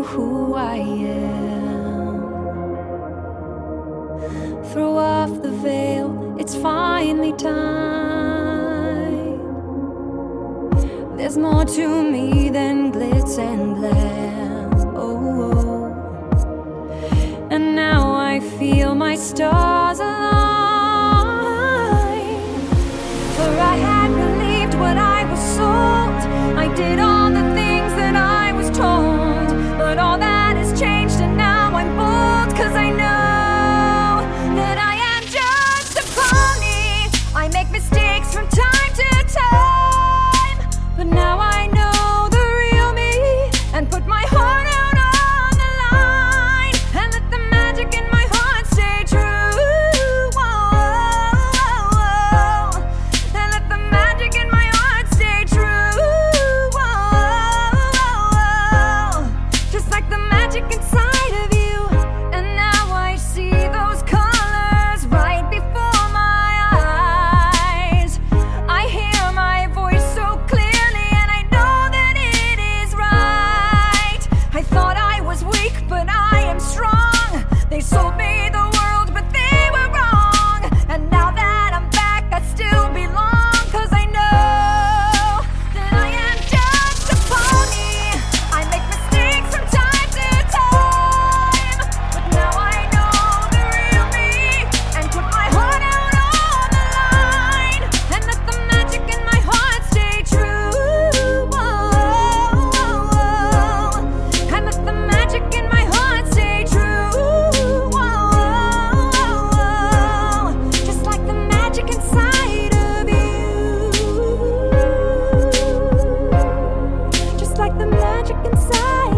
who I am. Throw off the veil, it's finally time. There's more to me than glitz and glam. Oh, oh. And now I feel my stars align. For I had believed what I was sold. I did all the things that I was told. But all that has changed and now I'm bold. 'Cause I know that I am just a pony. I make mistakes from time to time. But now I know the real me and put my heart out on the line. And let the magic in my heart stay true. Whoa, whoa, whoa. And let the magic in my heart stay true. Whoa, whoa, whoa. Just like the magic inside of you. And now I see those colors right before my eyes. I hear my voice so clearly and I know that it is right. I thought I was weak, but I am strong. They sold me the world, but they were wrong. And now that I'm back, I still belong. 'Cause I know that I am just a pony. I make mistakes from time to time. But now I know the real me and put my heart out on the line. And let the magic in my heart stay true. Whoa, whoa, whoa. And let the magic in my heart stay true. Whoa, whoa, whoa. Just like the magic inside of you. Just like the magic inside